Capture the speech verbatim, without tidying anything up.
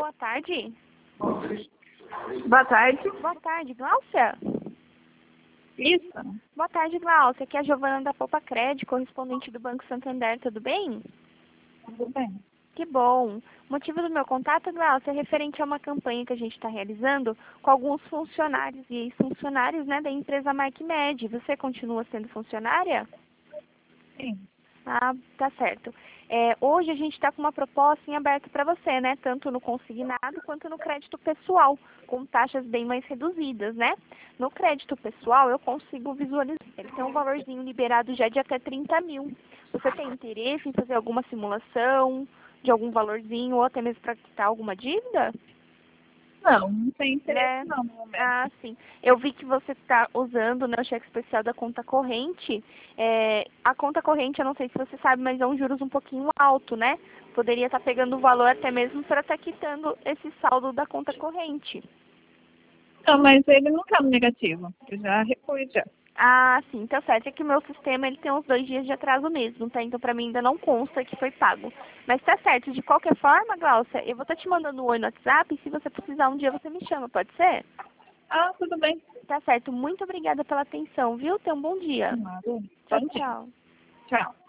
Boa tarde. Boa tarde. Boa tarde, Gláucia. Isso. Boa tarde, Gláucia. Aqui é a Giovana da Poupa Crédito, correspondente do Banco Santander. Tudo bem? Tudo bem. Que bom. O motivo do meu contato, Gláucia, é referente a uma campanha que a gente está realizando com alguns funcionários e ex-funcionários, né, da empresa MarkMed. Você continua sendo funcionária? Sim. Ah, tá certo. É, hoje a gente está com uma proposta em aberto para você, né? Tanto no consignado quanto no crédito pessoal, com taxas bem mais reduzidas, né? No crédito pessoal eu consigo visualizar. Ele tem um valorzinho liberado já de até trinta mil. Você tem interesse em fazer alguma simulação de algum valorzinho ou até mesmo para quitar alguma dívida? Não, não tem interesse Né? não no momento. Ah, sim. Eu vi que você está usando, né, o cheque especial da conta corrente. É, a conta corrente, eu não sei se você sabe, mas é um juros um pouquinho alto, né? Poderia estar pegando o valor até mesmo para estar quitando esse saldo da conta corrente. Não, mas ele não está no negativo. Eu já repus já. Ah, sim, tá certo. É que o meu sistema ele tem uns dois dias de atraso mesmo, tá? Então pra mim ainda não consta que foi pago. Mas tá certo. De qualquer forma, Gláucia, eu vou estar te mandando um oi no WhatsApp e se você precisar um dia você me chama, pode ser? Ah, tudo bem. Tá certo. Muito obrigada pela atenção, viu? Tenha um bom dia. Nada. Tchau, Bom dia. tchau. Tchau.